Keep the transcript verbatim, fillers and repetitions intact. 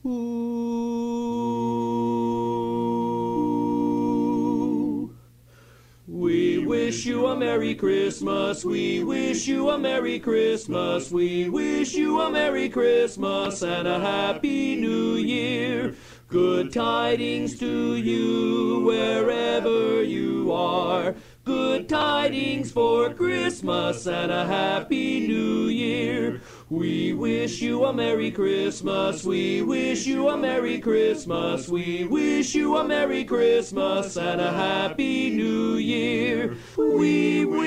Ooh. We wish you a Merry Christmas, we wish you a Merry Christmas, we wish you a Merry Christmas and a Happy New Year. Good tidings to you wherever you are. Good tidings for Christmas and a Happy New Year. We wish you a Merry Christmas, we wish you a Merry Christmas, we wish you a Merry Christmas and a Happy New Year. We